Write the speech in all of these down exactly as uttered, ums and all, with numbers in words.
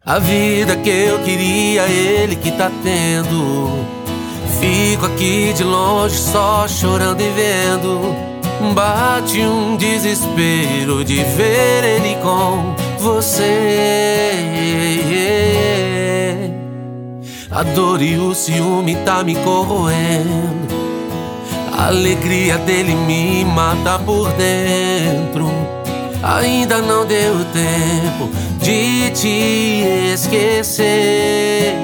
A vida que eu queria, ele que tá tendo. Fico aqui de longe só chorando e vendo. Bate um desespero de ver ele com você. A dor e o ciúme tá me corroendo. A alegria dele me mata por dentro. Ainda não deu tempo de te esquecer.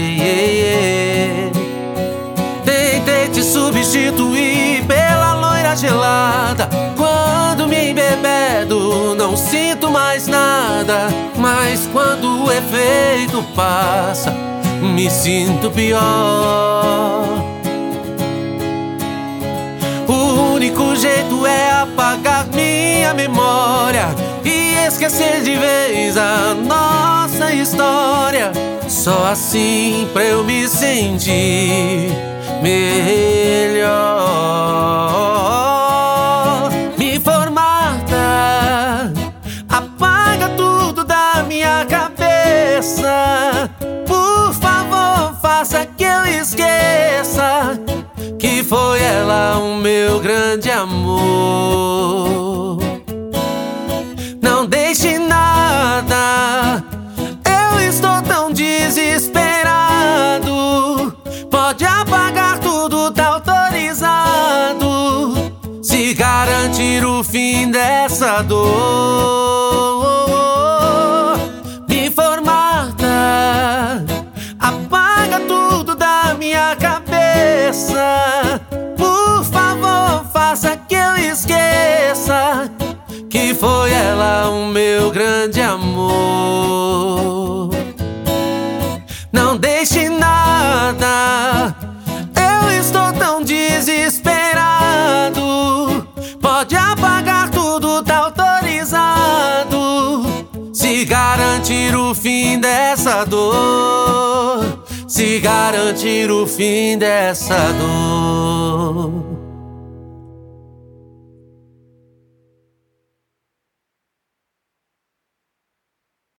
Tentei te substituir pela loira gelada. Quando me embebedo não sinto mais nada. Mas quando o efeito passa, me sinto pior. O único jeito é apagar minha memória e esquecer de vez a nossa história. Só assim pra eu me sentir melhor. Me formata, apaga tudo da minha cabeça. Por favor, faça que eu esqueça que foi ela o meu grande amor. Não deixe nada, eu estou tão desesperado. Pode apagar tudo, tá autorizado. Se garantir o fim dessa dor. Me formata, apaga tudo da minha cabeça. Por favor, faça que eu esqueça que foi ela o meu grande amor. Não deixe nada, eu estou tão desesperado. Pode apagar tudo, tá autorizado. Se garantir o fim dessa dor. Se garantir o fim dessa dor.